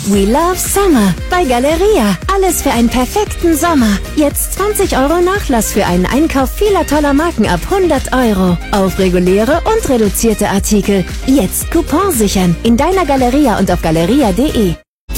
We love Summer bei Galeria. Alles für einen perfekten Sommer. Jetzt 20 € Nachlass für einen Einkauf vieler toller Marken ab 100 € auf reguläre und reduzierte Artikel. Jetzt Coupon sichern in deiner Galeria und auf galeria.de.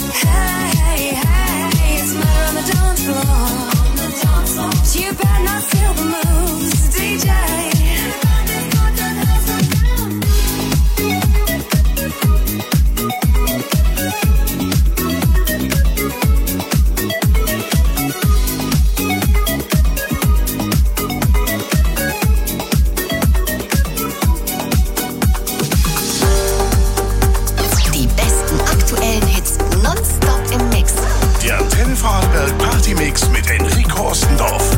Partymix mit Enrico Ostendorf.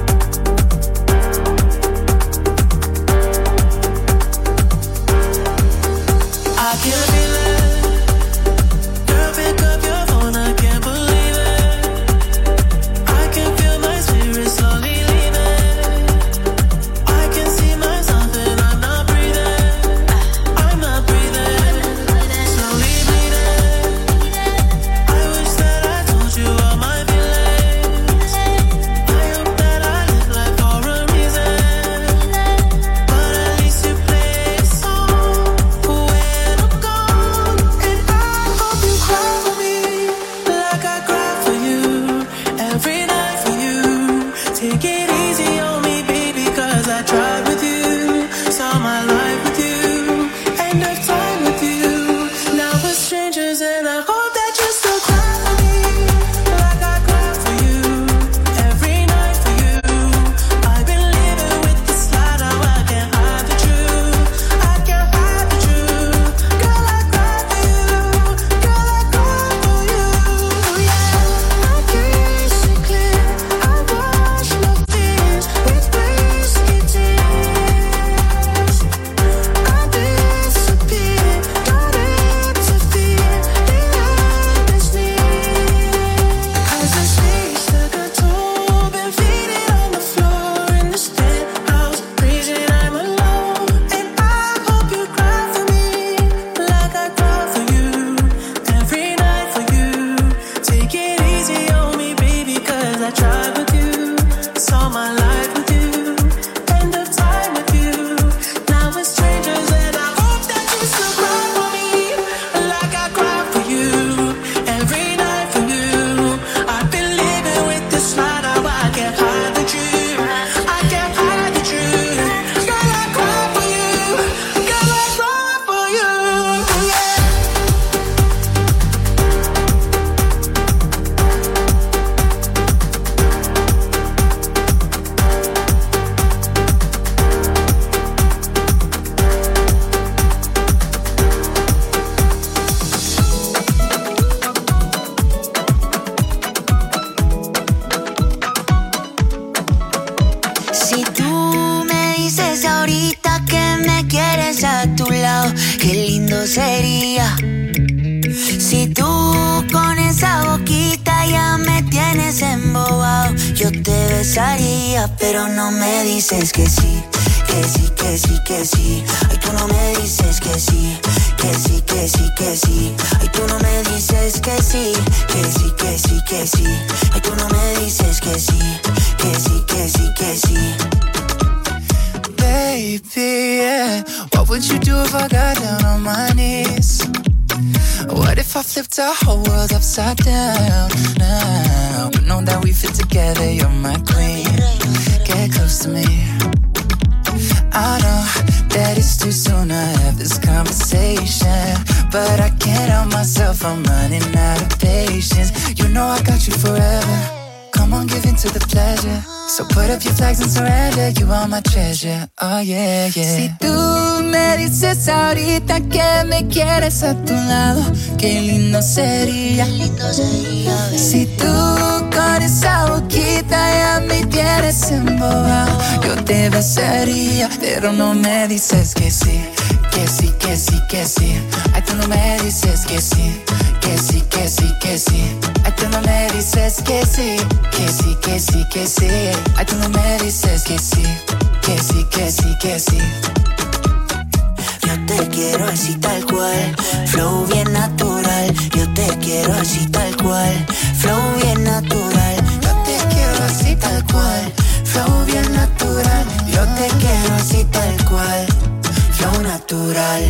sería si tú con esa boquita ya me tienes embobado. Yo te besaría, pero no me dices que sí, que sí, que sí, que sí. Ay, tú no me dices que sí, que sí, que sí, que sí. Ay, tú no me dices que sí, que sí, que sí, que sí. Ay, tú no me dices que sí, que sí, que sí, que sí. Baby, yeah. What would you do if I got down on my knees? What if I flipped our whole world upside down now? But know that we fit together, you're my queen. Get close to me. I know that it's too soon to have this conversation, but I can't help myself, I'm running out of patience. You know I got you forever. Come on, give in to the pleasure. So put up your flags and surrender. You are my treasure, oh yeah, yeah. Si tú me dices ahorita que me quieres a tu lado, qué lindo sería, Qué lindo sería, baby. Si tú con esa boquita ya me tienes embobado. Yo te besaría, pero no me dices que sí, que sí, que sí, que sí. Ay, tú no me dices que sí, que sí, que sí, que sí. Ay, tú no me dices que sí, que sí, que sí, que sí. Ay, tú no me dices que sí, que sí, que sí, que sí. Yo te quiero así tal cual, flow bien natural. Yo te quiero así tal cual, flow bien natural. Yo te quiero así tal cual, flow bien natural. Yo te quiero así tal cual, flow natural.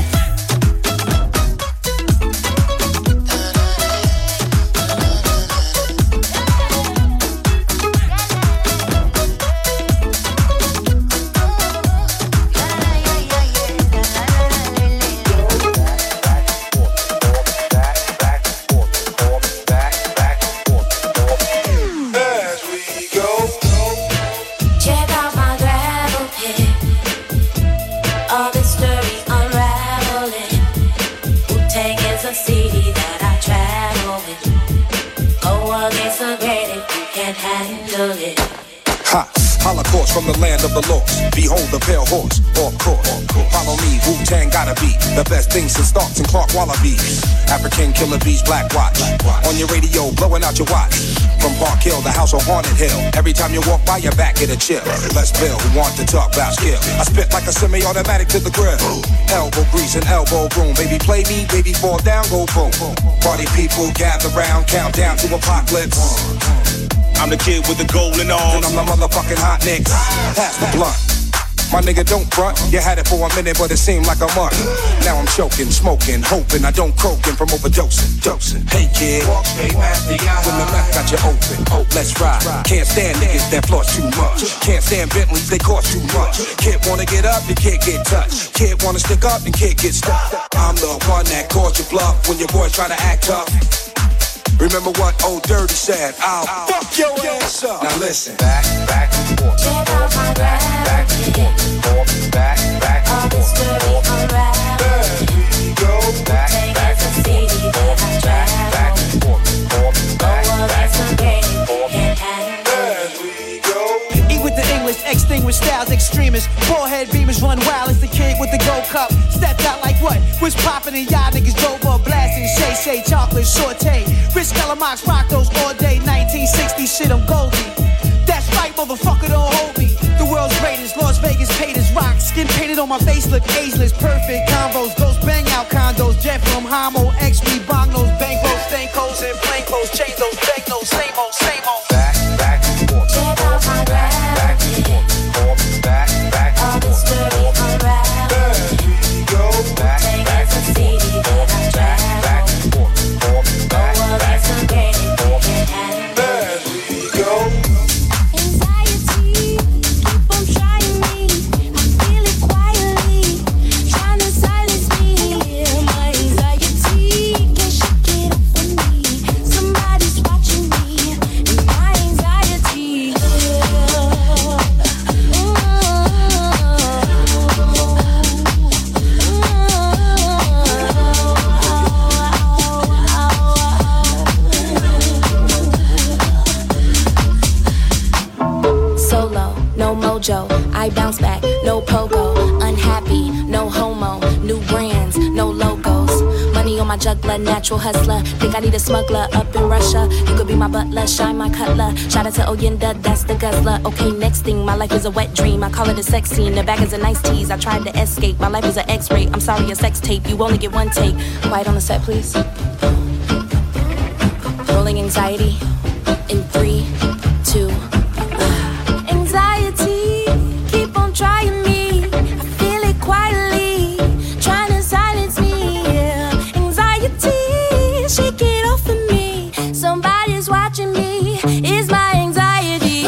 Holocaust from the land of the lost. Behold the pale horse, off course. Follow me, Wu-Tang gotta be the best thing since Starks and Clark Wallabies. African killer bees, Black Watch. On your radio, blowing out your watch. From Park Hill, the house on Haunted Hill. Every time you walk by, your back get a chill. Let's Bill, who want to talk about skill. I spit like a semi-automatic to the grill. Elbow grease and elbow room. Baby play me, baby fall down, go boom. Party people gather round, count down to apocalypse. I'm the kid with the golden arms, and I'm the motherfucking hot nicks. Pass the blunt. My nigga don't front. You had it for a minute, but it seemed like a month. Now I'm choking, smoking, hoping I don't croaking from overdosing. Hey kid, when the mouth got you open, let's ride. Can't stand niggas that floss too much. Can't stand Bentleys, they cost too much. Kid wanna get up, and kid get touched. Kid wanna stick up, and kid get stuck. I'm the one that called you bluff when your boys try to act tough. Remember what old Dirty said, I'll fuck your ass up. Now listen. Back and forth. Check out my gravity. Back all this dirty unraveling. Take as a city that I travel. Go against the grain, can't handle. Eat with the English, extinguish styles, extremists. Forehead beamers run wild as the kid with the gold cup. Stepped out like what? Was popping and y'all niggas drove up blasting. Shay, chocolate, saute. Rich Calamox rock those all day. 1960 shit, I'm Goldie. That's right, motherfucker, don't hold me. The world's greatest, Las Vegas paid as rock. Skin painted on my face, look ageless. Perfect combos, ghost bang out condos. Jet from Homo, XP, bongos, bankrolls, stankos, and plain clothes. Change those banknotes, same old, same old. Back and forth. Check out my gravity. Back all this dirty unraveling. Take as a city that I travel. Go against the grain, can't handle. Anxiety, keep on trying me. I feel it quietly, trying to silence me. My anxiety can't shake it off of me. Somebody's watching me, and my anxiety. Solo, no mojo, I bounce back, no pogo. Unhappy, no homo, new brands, no logos. Money on my juggler, natural hustler. Think I need a smuggler up in Russia. You could be my butler, shine my cutler. Shout out to Oyenda, that's the guzzler. Okay, next thing, my life is a wet dream. I call it a sex scene, the back is a nice tease. I tried to escape, my life is an X-ray. I'm sorry, a sex tape, you only get one take. Quiet on the set, please. Rolling anxiety in 3, 2. Anxiety, keep on trying me. I feel it quietly, trying to silence me. Anxiety, shake it off of me. Somebody's watching me. It's my anxiety.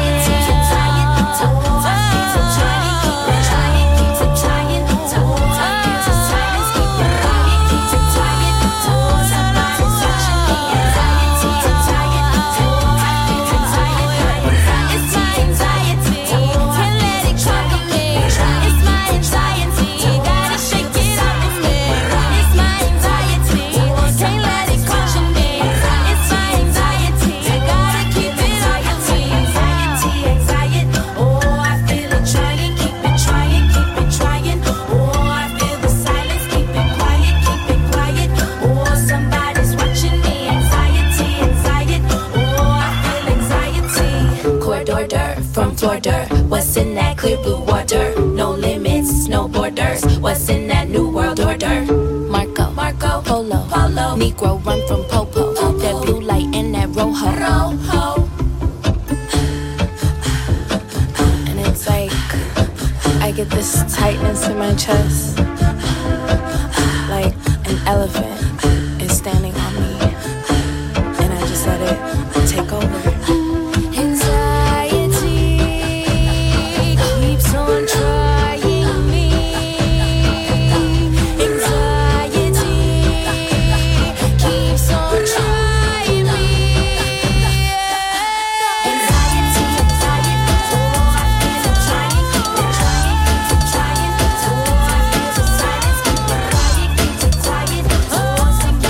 From Florida, what's in that clear blue water? No limits, no borders. What's in that new world order? Marco, Polo, Negro run from Popo. That blue light and that rojo. And it's like I get this tightness in my chest, like an elephant is standing on me, and I just let it take over. Anxiety keeps on trying me. Anxiety keeps on trying me. Anxiety, oh, I feel it trying, trying, oh, I feel the silence. Quiet, keep it quiet, oh, somebody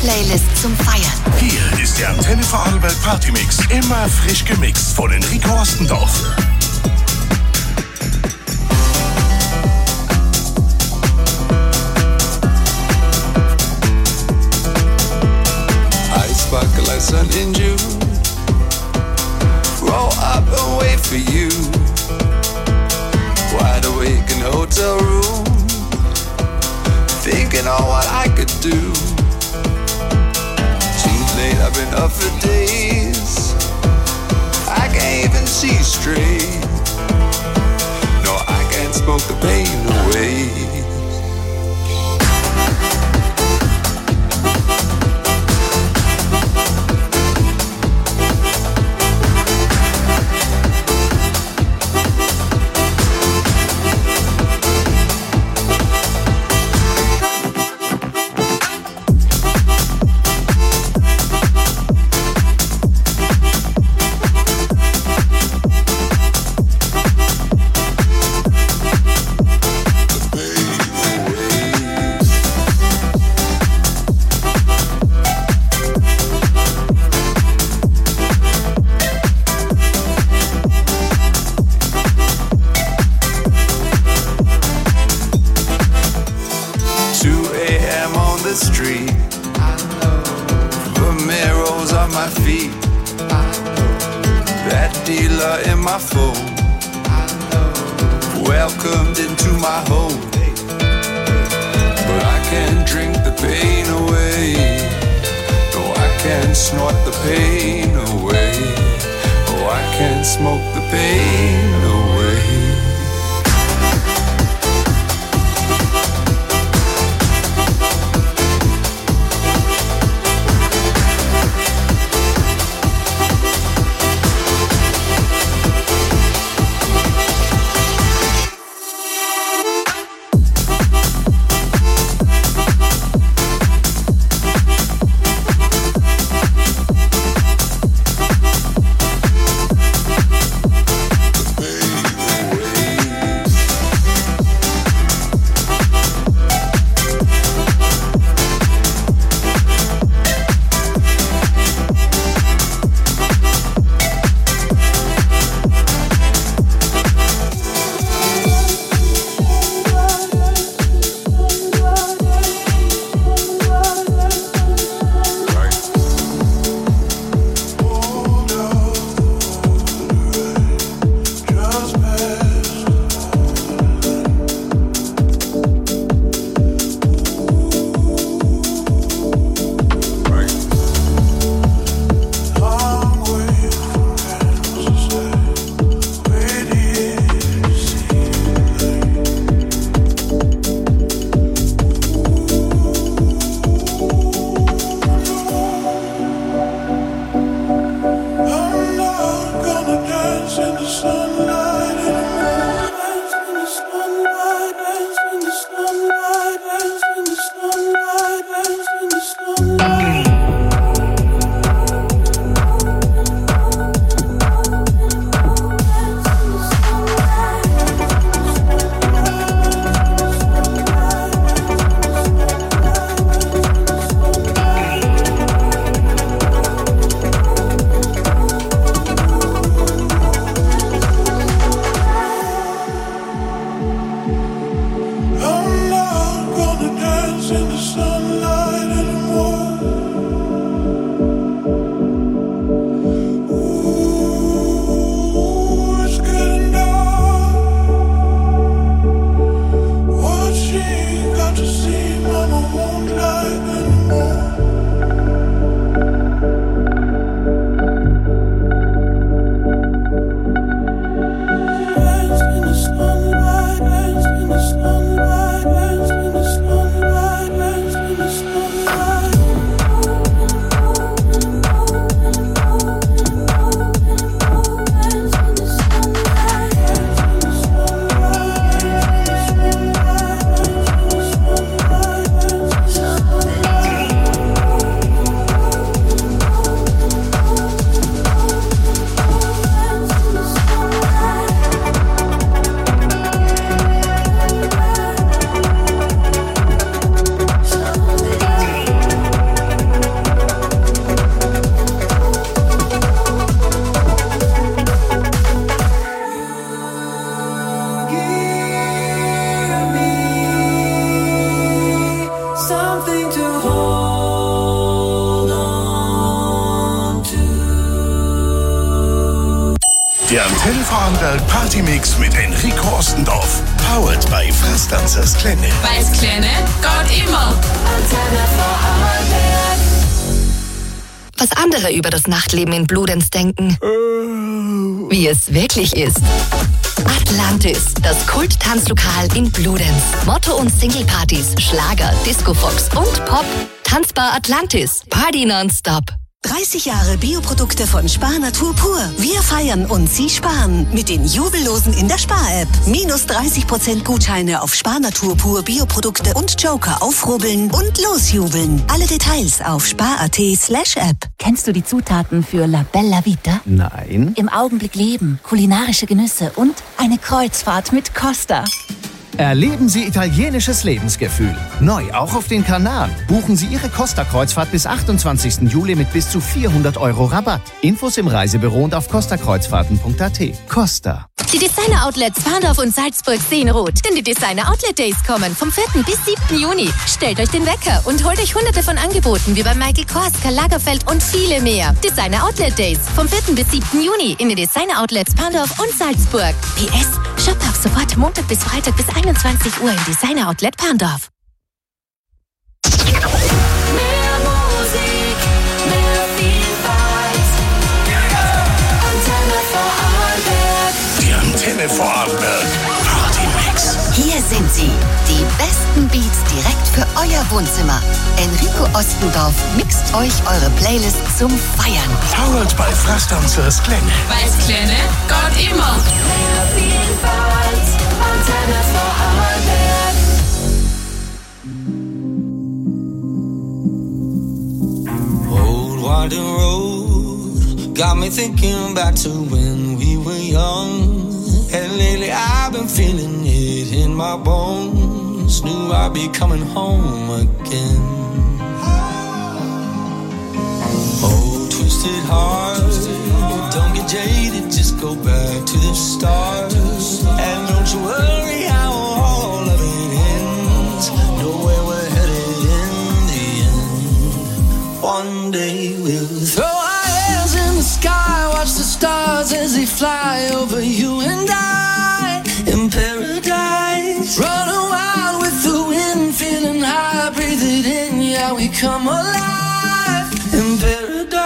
Playlist zum Feiern. Hier ist der Antenne Vorarlberg Partymix. Immer frisch gemixt von Enrico Ostendorf. I sparkle like sun in June. Roll up and wait for you. Wide awake in a hotel room, thinking on what I could do. Too late, I've been up for days. I can't even see straight. No, I can't smoke the pain away. Welcomed into my home, but I can't drink the pain away. No, I can't snort the pain away. Oh, I can't smoke the pain away. Der Antenne Vorarlberg Partymix mit Enrico Ostendorf. Powered by Fastdanzers Klenne. Weil's Klenne geht immer. Antenne Vorarlberg. Was andere über das Nachtleben in Bludenz denken. Wie es wirklich ist. Atlantis, das Kult-Tanzlokal in Bludenz. Motto- und Singlepartys, Schlager, Disco-Fox und Pop. Tanzbar Atlantis. Party nonstop. 30 Jahre Bioprodukte von Spar Natur pur. Wir feiern und Sie sparen mit den Jubellosen in der Spar-App. Minus 30% Gutscheine auf Spar Natur pur Bioprodukte und Joker aufrubbeln und losjubeln. Alle Details auf spar.at/app. Kennst du die Zutaten für La Bella Vita? Nein. Im Augenblick leben, kulinarische Genüsse und eine Kreuzfahrt mit Costa. Erleben Sie italienisches Lebensgefühl. Neu auch auf den Kanaren. Buchen Sie Ihre Costa-Kreuzfahrt bis 28. Juli mit bis zu 400 € Rabatt. Infos im Reisebüro und auf costakreuzfahrten.at. Costa. Die Designer-Outlets Warndorf und Salzburg sehen rot, denn die Designer-Outlet-Days kommen vom 4. bis 7. Juni. Stellt euch den Wecker und holt euch hunderte von Angeboten wie bei Michael Kors, Karl Lagerfeld und viele mehr. Designer-Outlet-Days vom 4. bis 7. Juni in den Designer-Outlets Warndorf und Salzburg. PS, shoppt ab sofort Montag bis Freitag bis 21 Uhr im Designer-Outlet Warndorf. Mehr Musik, mehr Vielfalt. Antenne Vorarlberg. Die Antenne Vorarlberg Partymix. Hier sind sie, die besten Beats direkt für euer Wohnzimmer. Enrico Ostendorf mixt euch eure Playlist zum Feiern. Powered by Fastdanzers Klenne. Weil's Klenne geht immer. Mehr Vielfalt. Antenne Vorarlberg. Old winding road got me thinking back to when we were young. And lately I've been feeling it in my bones. Knew I'd be coming home again. Oh, twisted heart, don't get jaded, just go back to the start. And don't you worry how all of it ends. Know where we're headed in the end. One day we'll throw our hands in the sky, watch the stars as they fly over you and I. In paradise, running wild with the wind, feeling high, breathe it in, yeah, we come alive. In paradise.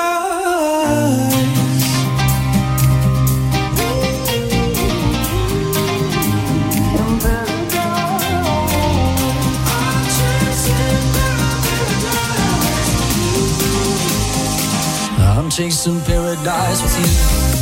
I'm chasing paradise with you.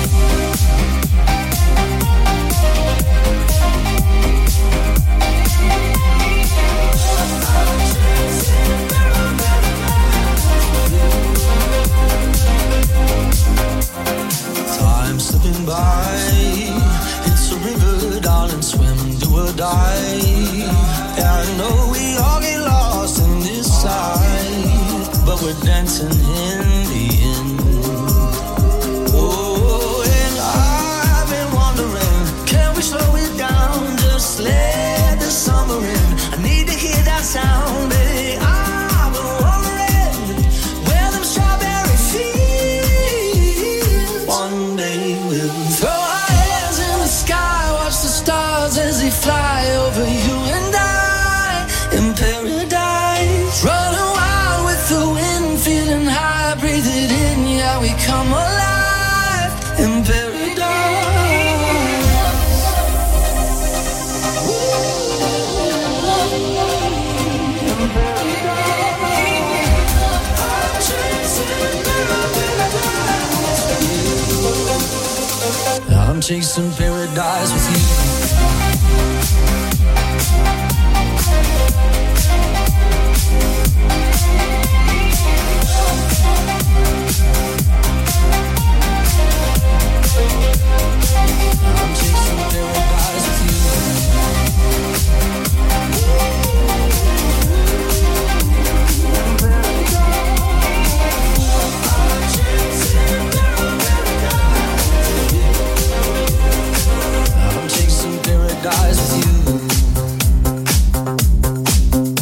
Time slipping by, it's a river, darling, swim, do or die. Yeah, I know we all get lost in this life, but we're dancing in the end. Oh, and I've been wondering, can we slow it down, just let the summer in? I need to hear that sound, baby. I've been wondering where them strawberry fields. One day we'll throw our hands in the sky, watch the stars as they fly over you and I. In paradise, running wild with the wind, feeling high, breathe it in, yeah, we come alive. In paradise. I'm chasing paradise with you. I'm chasing paradise with you. I'm chasing paradise with you.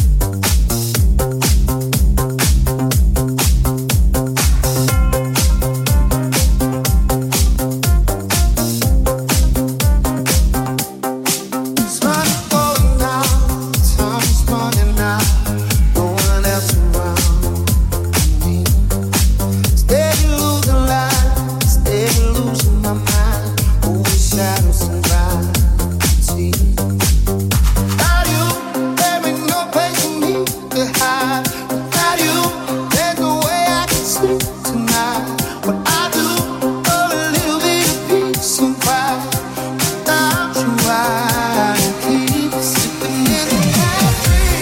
tonight. Without you, there's no way I can sleep tonight. What I do for a little bit of peace and quiet. Without you, I keep slipping in the night.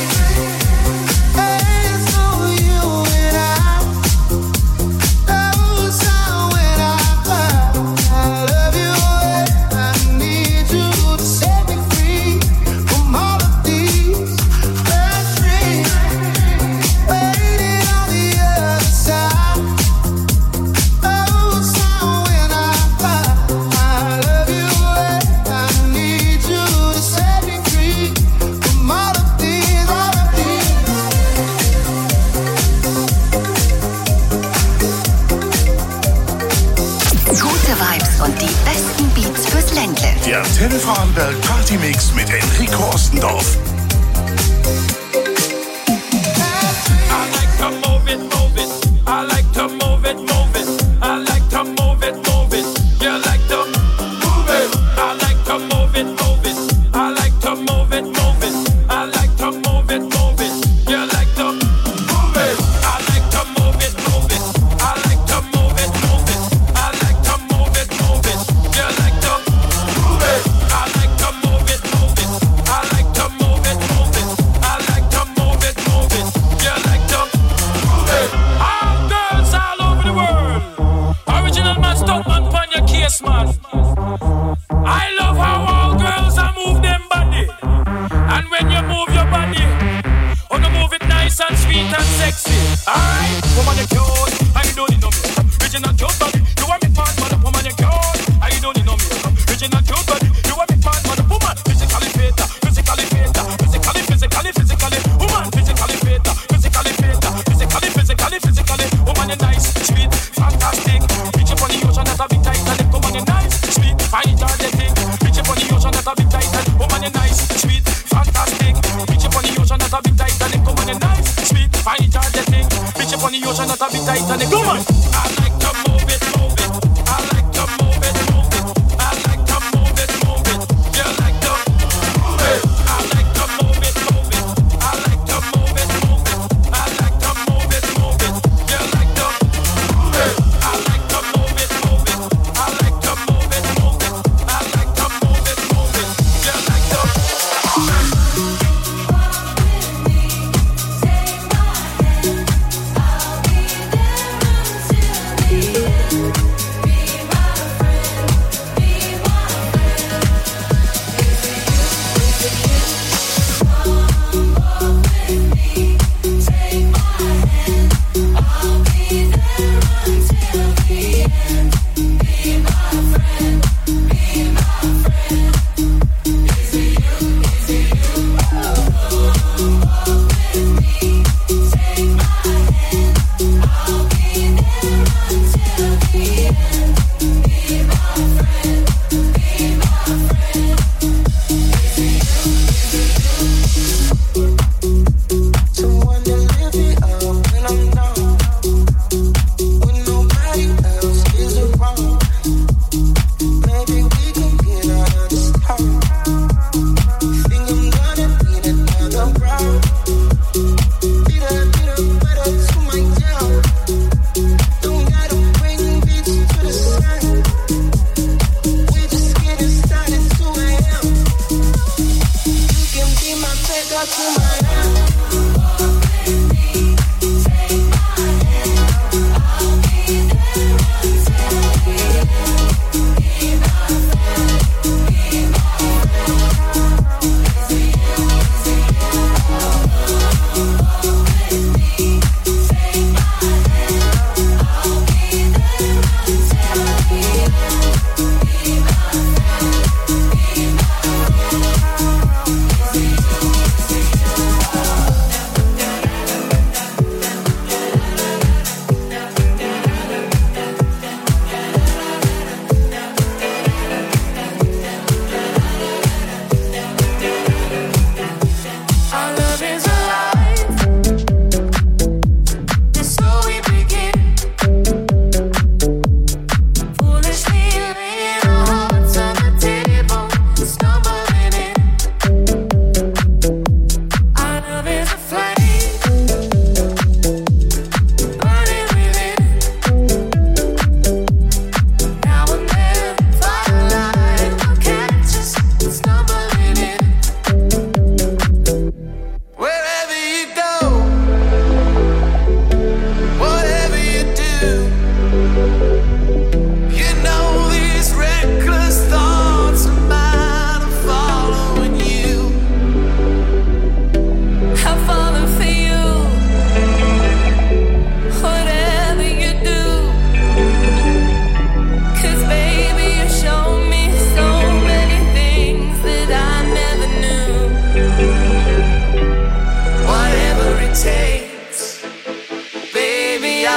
Hey, it's only you and I. Those times when I love you and I need you to set me free from all of these bad dreams waiting on the other side. Those times when I love you and I need you to set me free from all of these, all of these. Gute Vibes und die besten Beats fürs Ländle. Der Antenne Frauenberg Partymix mit Enrico Ostendorf. I like to move it, move it. I like to move it, move it. I like to move it, move it. You like to move it. I like to move it, move it. I like to move it, move it. I like to move it, move it. You like to move it. I like to move it, move it. I like to move it, move it. I like to move it, move it. You like to move it. I like to move it, move it. I like to move it, move it. I like to move it, move it. You like to move it. All girls all over the world. Original man, stunt man, pon your case, man. I love how all girls are move them body. And when you move your body, oh, you move it nice and sweet and sexy. Alright, woman, you cute, and you don't need no makeup. Original cute body, you want me man, mother, woman, you cute, and you don't need no makeup. Original cute body, you want me man, mother, woman, physically fit, physically fit, physically, physically, physically, woman, physically fit, physically fit, physically, physically, physically, woman, you nice, sweet, fantastic. Reach up on the ocean, that's a big Titanic, woman, you nice, sweet, fine, energetic. Reach up on the ocean, that's a big Titanic, woman, you nice, sweet, fantastic. Reach up on the ocean, that's a big Titanic, woman, you nice, sweet, fine, energetic. Reach up on the ocean, that's a big Titanic, woman. I like to move it, move it. I like to move it, move it. I like to move it, move it. You like to move it. I like to move it, move it. I like to move it, move it. I like to move it, move it. You like to move it. I like to move it, move it. I like to move it, move it. I like to move it, move it. You like to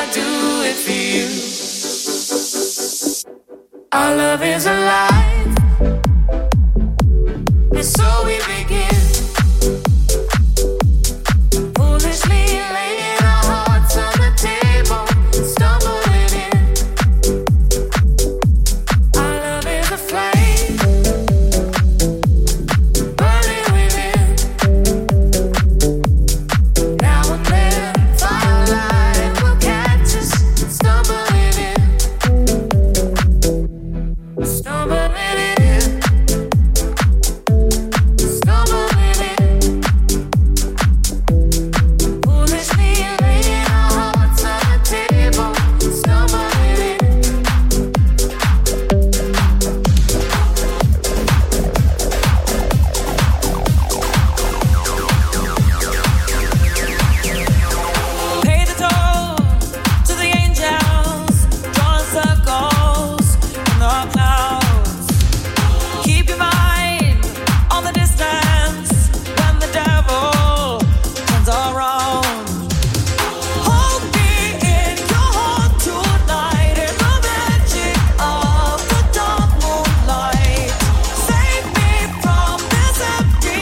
I do it for you. Our love is alive, and so we begin. Foolishly laying our hearts on the table, stumbling in. Our love is a flame, burning within. Now and then, firelight will catch us, stumbling in. Stumbling in. Stumbling in. Foolishly laying our hearts on the table, stumbling in. Pay the toll to the angels, drawing circles in the clouds. Keep your mind on the distance when the devil turns around. Hold me in your heart tonight in the magic of the dark moonlight. Save me from this empty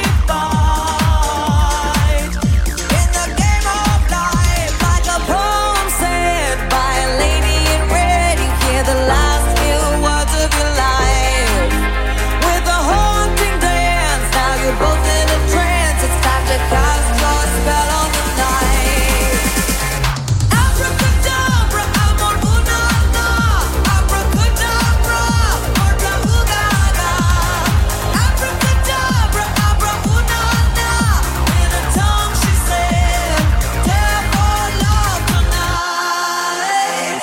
fight. In the game of life, like a poem said by a lady in red, you hear the last few words of your life. With a haunting dance, now you're both in a trance. It's time to cast your spell on the night. Abracadabra, amor una, abracadabra, morta ugaga. Abracadabra, abra una, in a tongue she said, "Tell for love tonight."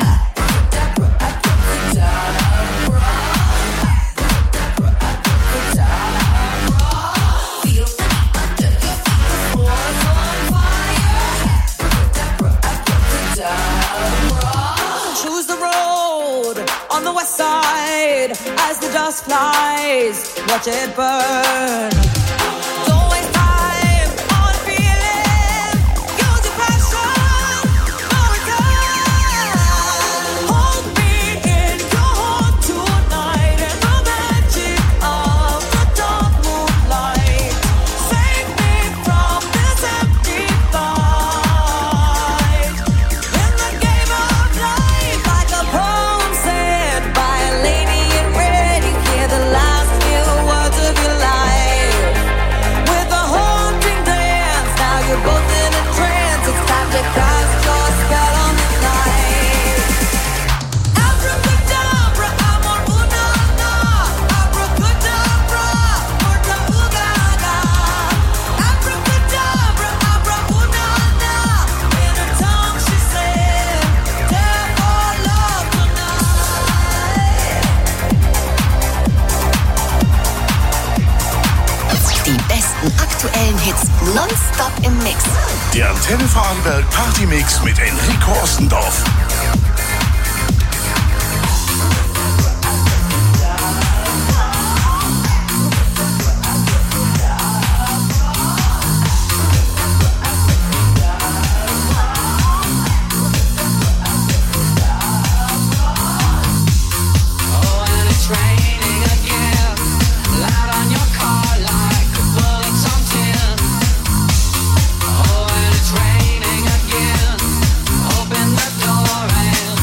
Choose the road on the west side as the dust flies. Watch it burn. Don't waste time on feeling. Use your passion. No return. Hold me in your heart tonight in the magic of the dark moonlight. Save me from this empty fight. In the game of life, like a poem said by a lady in red, you hear the last few words of your life. With a haunting dance, now you're both in a trance. It's time to cast your spell on the night. Abracadabra, amor una, abracadabra, morta ugaga. Abracadabra, abra una, in a tongue she said, "Tell for love tonight." Die besten aktuellen Hits nonstop im Mix. Der Antenne Vorarlberg Partymix mit Enrico Ostendorf. And it's raining again, loud on your car like bullets on tin. Oh, and it's raining again. Open the door and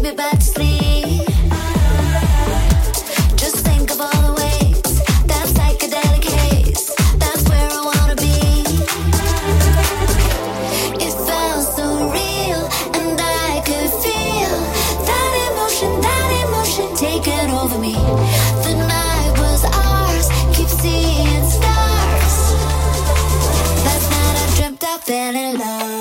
me back to sleep. Just think of all the ways that psychedelic haze, that's where I wanna be. It felt so real, and I could feel that emotion taking over me. The night was ours, keep seeing stars. Last night I dreamt I fell in love.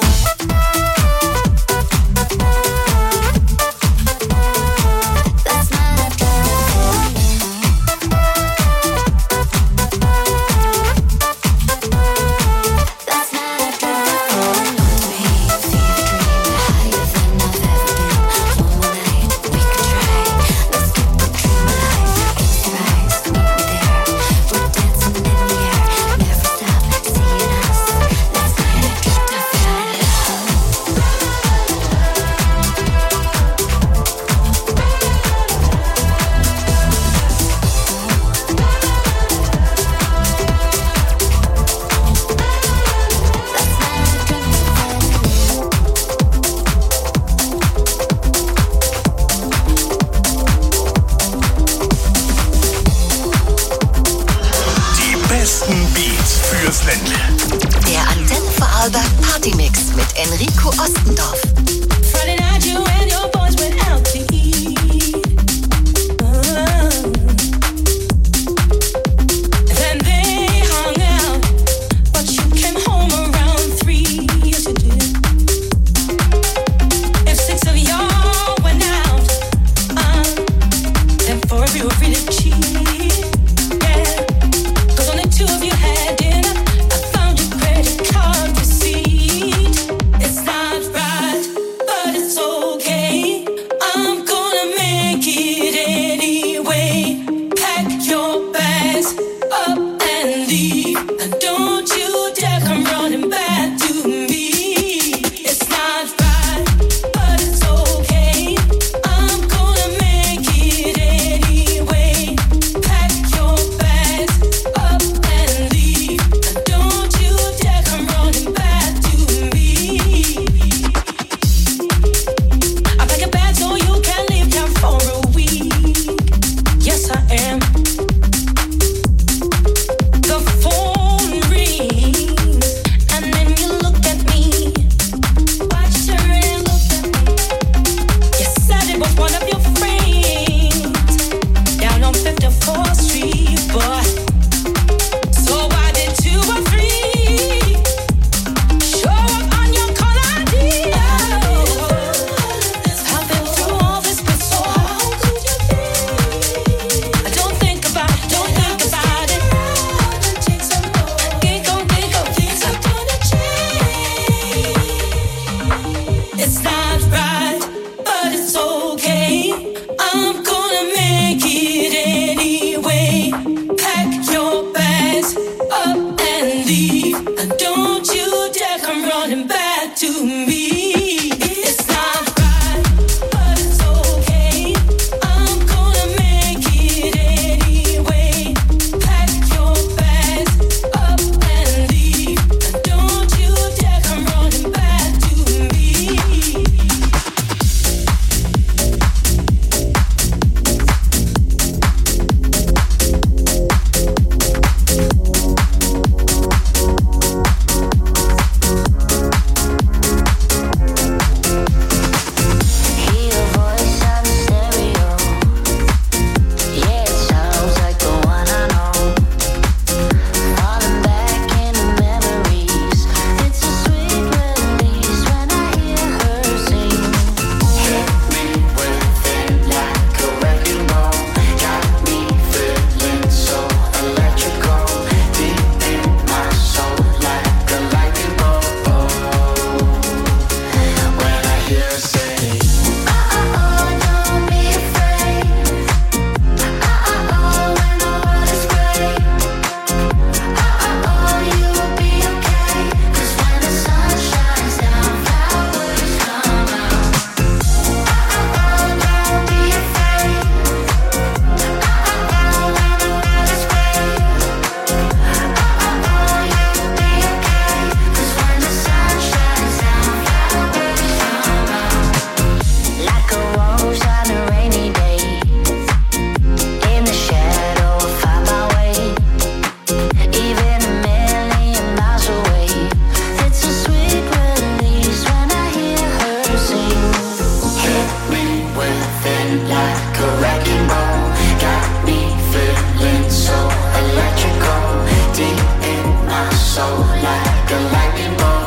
Never stop seeing us. Last night I dreamt I fell in love. like a wrecking ball. Got me feeling so electrical. Deep in my soul like a lightning bolt.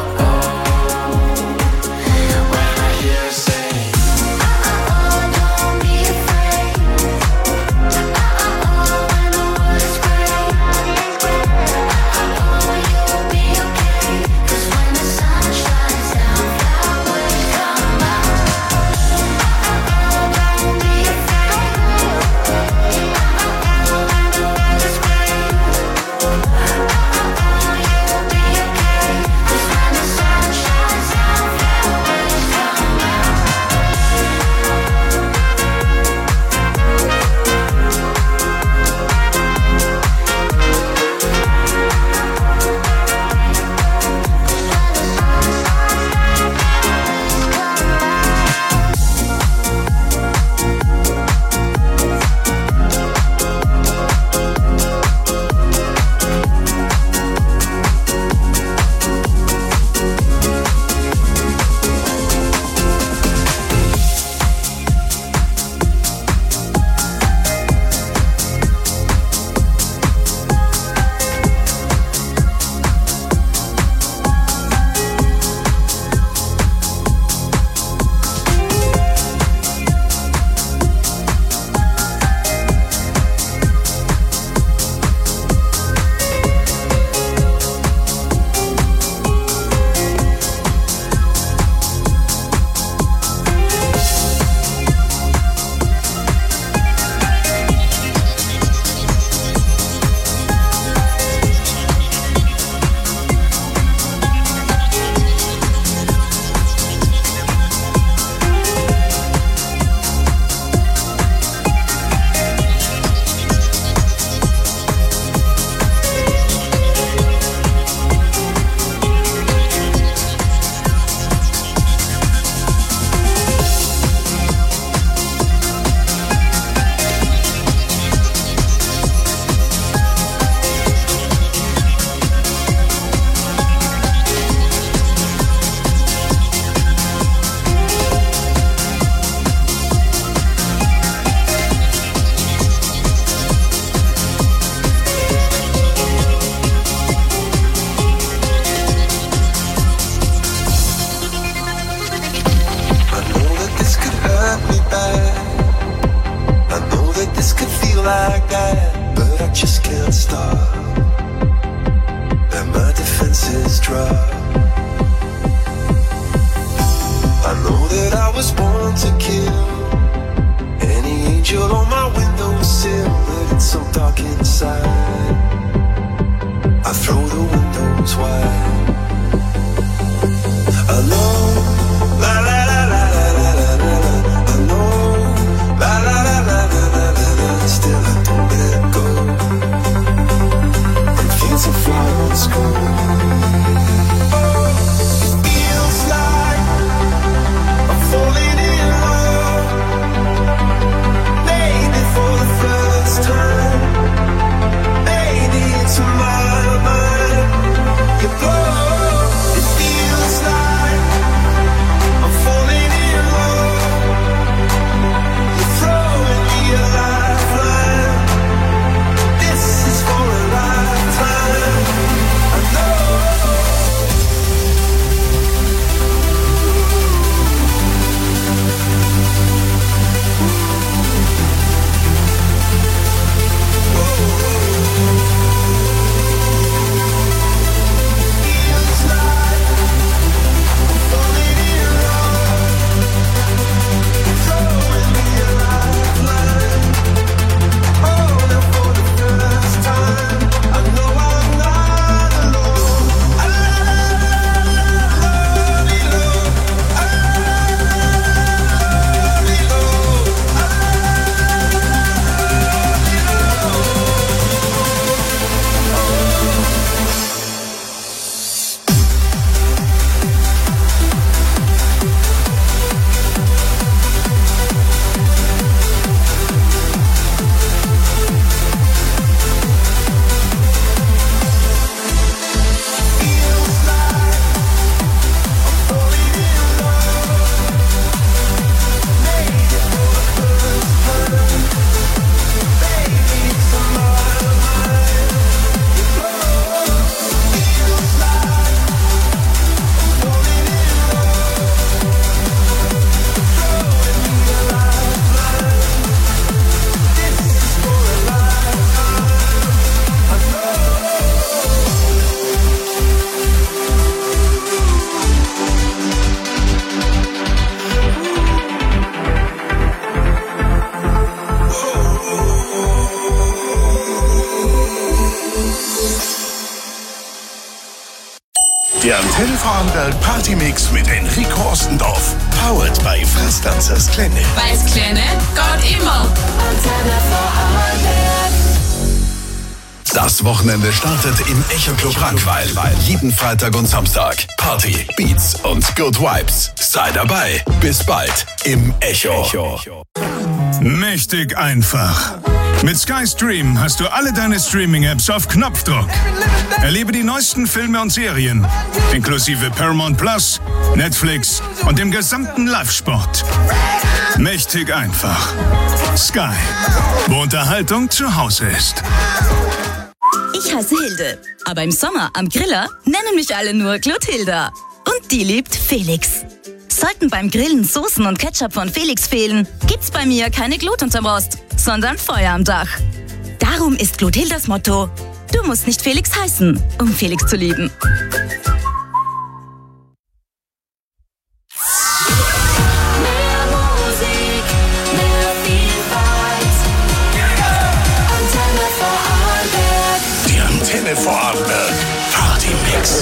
Der Antenne Vorarlberg Partymix mit Enrico Ostendorf. Powered by Fastdancers Klenne. Weil's Klenne geht immer. Antenne Vorarlberg. Das Wochenende startet im Echo Club Rankweil. Jeden Freitag und Samstag. Party, Beats und Good Vibes. Sei dabei. Bis bald im Echo. Mächtig einfach. Mit SkyStream hast du alle deine Streaming-Apps auf Knopfdruck. Erlebe die neuesten Filme und Serien, inklusive Paramount Plus, Netflix und dem gesamten Live-Sport. Mächtig einfach. Sky, wo Unterhaltung zu Hause ist. Ich heiße Hilde, aber im Sommer am Griller nennen mich alle nur Clotilda. Und die liebt Felix. Sollten beim Grillen Soßen und Ketchup von Felix fehlen, gibt's bei mir keine Glut unterm Rost, sondern Feuer am Dach. Darum ist Clotildas Motto: Du musst nicht Felix heißen, um Felix zu lieben. Die Antenne Vorarlberg Partymix.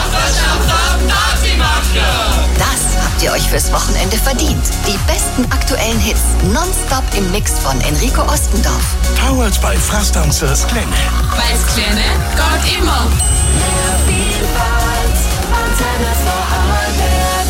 Das habt ihr euch fürs Wochenende verdient. Die besten aktuellen Hits nonstop im Mix von Enrico Ostendorf. Powered by Fastdancers Klenne. Weil's Klenne geht immer. Mehr Vielfalt. Antenne Vorarlberg.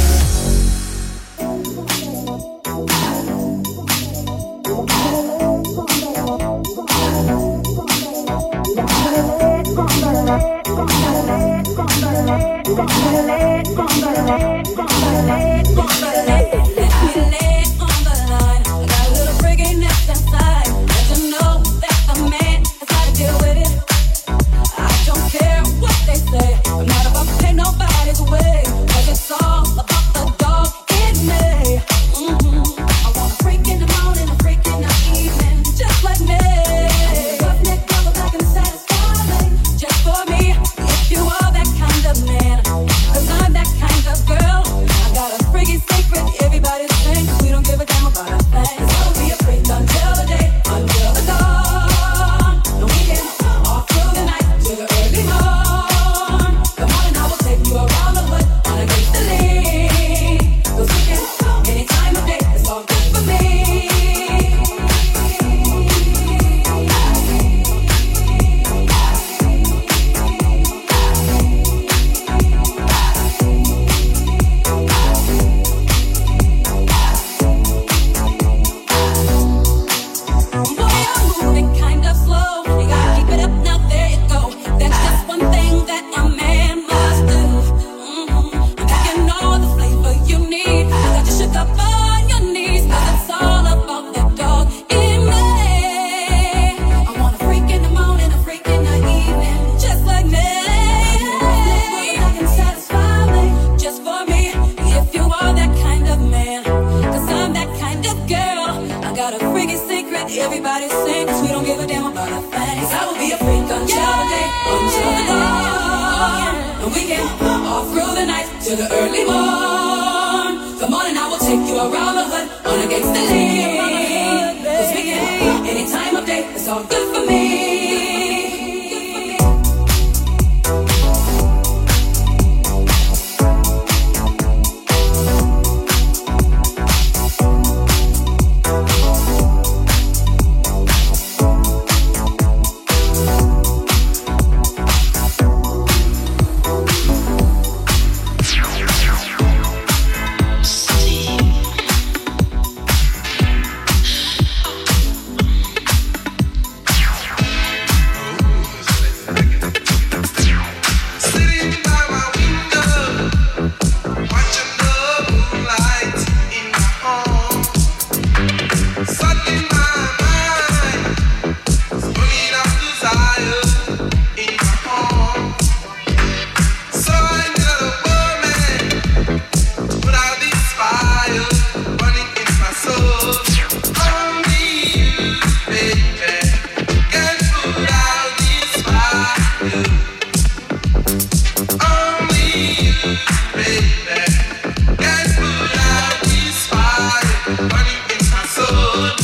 Everybody sing, 'cause we don't give a damn about a thing. 'Cause I will be a freak until the day, until the dawn. And we can all through the night till the early morn. Come on and I will take you around the hood on a gangsta lean. 'Cause we can any time of day, it's all good for me. Burning in my soul.